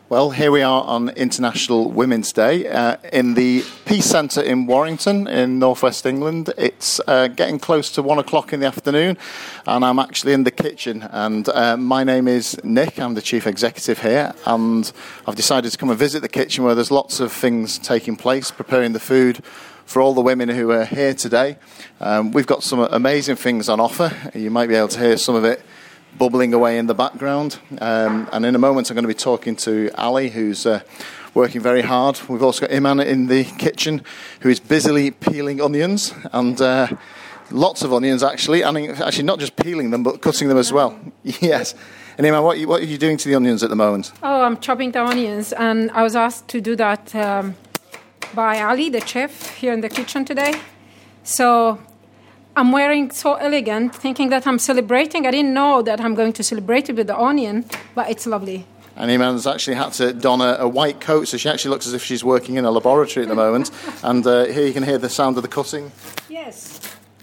Well, here we are on International Women's Day in the Peace Centre in Warrington in northwest England. It's getting close to 1 o'clock in the afternoon and I'm actually in the kitchen, and my name is Nick. I'm the chief executive here, and I've decided to come and visit the kitchen where there's lots of things taking place, preparing the food for all the women who are here today. We've got some amazing things on offer. You might be able to hear some of it bubbling away in the background, and in a moment I'm going to be talking to Ali, who's working very hard. We've also got Iman in the kitchen, who is busily peeling onions, and lots of onions actually, and actually not just peeling them but cutting them as well. Yes. And Iman, what are you doing to the onions at the moment? Oh, I'm chopping the onions, and I was asked to do that by Ali, the chef, here in the kitchen today. So I'm wearing so elegant, thinking that I'm celebrating. I didn't know that I'm going to celebrate it with the onion, but it's lovely. And Iman's actually had to don a white coat, so she actually looks as if she's working in a laboratory at the moment. And here you can hear the sound of the cutting. Yes.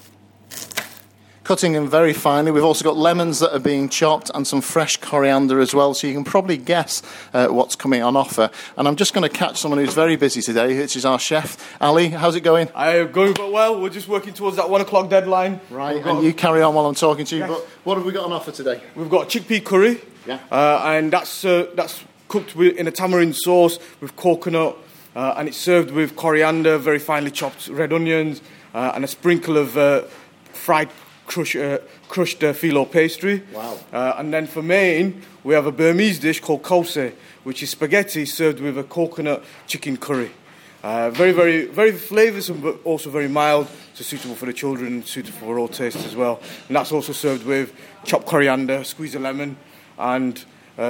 Cutting them very finely. We've also got lemons that are being chopped and some fresh coriander as well, so you can probably guess what's coming on offer. And I'm just going to catch someone who's very busy today, which is our chef. Ali, how's it going? Going well. We're just working towards that 1 o'clock deadline. Right, and you carry on while I'm talking to you. Yes. But what have we got on offer today? We've got chickpea curry, and that's cooked in a tamarind sauce with coconut, and it's served with coriander, very finely chopped red onions, and a sprinkle of fried crushed phyllo pastry. Wow. And then for main, we have a Burmese dish called kose, which is spaghetti served with a coconut chicken curry. Very, very, very flavoursome, but also very mild, so suitable for the children, suitable for all tastes as well. And that's also served with chopped coriander, squeeze of lemon, and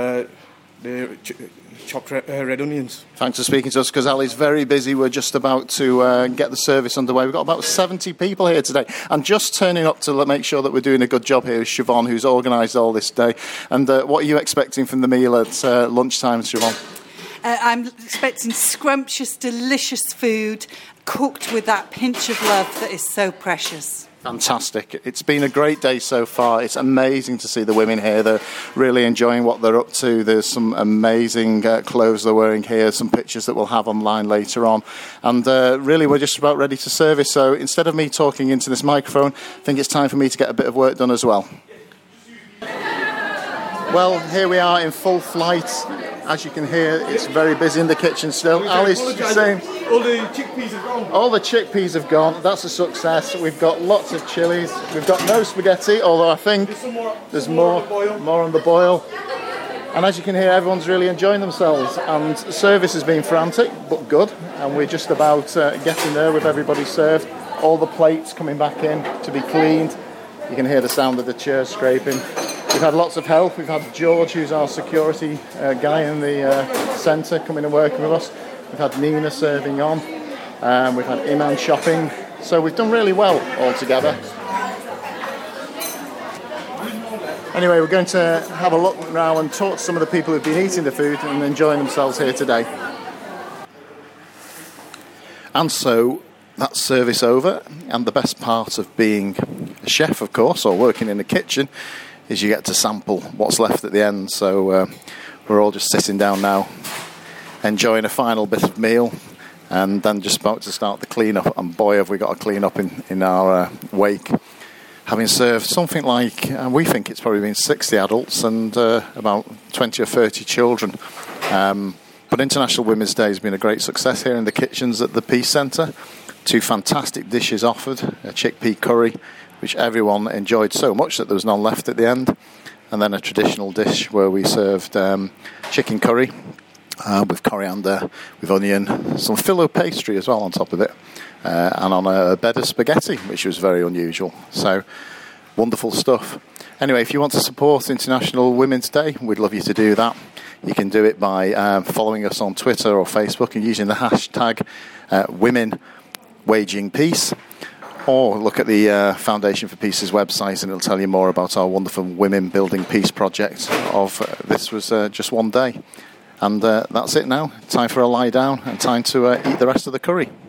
the chopped red onions. Thanks for speaking to us, because Ali's very busy. We're just about to get the service underway. We've got about 70 people here today, and just turning up to make sure that we're doing a good job here is Siobhan, who's organised all this day. And what are you expecting from the meal at lunchtime, Siobhan? I'm expecting scrumptious, delicious food cooked with that pinch of love that is so precious. Fantastic. It's been a great day so far. It's amazing to see the women here. They're really enjoying what they're up to. There's some amazing clothes they're wearing here, some pictures that we'll have online later on. And really, we're just about ready to service. So instead of me talking into this microphone, I think it's time for me to get a bit of work done as well. Well, here we are in full flight. As you can hear, it's very busy in the kitchen still. Ali's saying all the chickpeas have gone. All the chickpeas have gone. That's a success. We've got lots of chilies. We've got no spaghetti, although I think there's more on the boil. And as you can hear, everyone's really enjoying themselves. And service has been frantic, but good. And we're just about getting there with everybody served. All the plates coming back in to be cleaned. You can hear the sound of the chairs scraping. We've had lots of help. We've had George, who's our security guy in the centre, coming and working with us. We've had Nina serving on. We've had Iman shopping. So we've done really well all together. Anyway, we're going to have a look now and talk to some of the people who've been eating the food and enjoying themselves here today. And so that's service over. And the best part of being a chef, of course, or working in the kitchen, is you get to sample what's left at the end. So we're all just sitting down now, enjoying a final bit of meal, and then just about to start the clean-up. And boy, have we got a clean-up in our wake. Having served something like, we think it's probably been 60 adults and about 20 or 30 children. But International Women's Day has been a great success here in the kitchens at the Peace Centre. 2 fantastic dishes offered, a chickpea curry, which everyone enjoyed so much that there was none left at the end, and then a traditional dish where we served chicken curry with coriander, with onion, some phyllo pastry as well on top of it, and on a bed of spaghetti, which was very unusual. So, wonderful stuff. Anyway, if you want to support International Women's Day, we'd love you to do that. You can do it by following us on Twitter or Facebook and using the hashtag #WomenWagingPeace. Or look at the Foundation for Peace's website and it'll tell you more about our wonderful Women Building Peace project of this was just one day. And that's it now. Time for a lie down and time to eat the rest of the curry.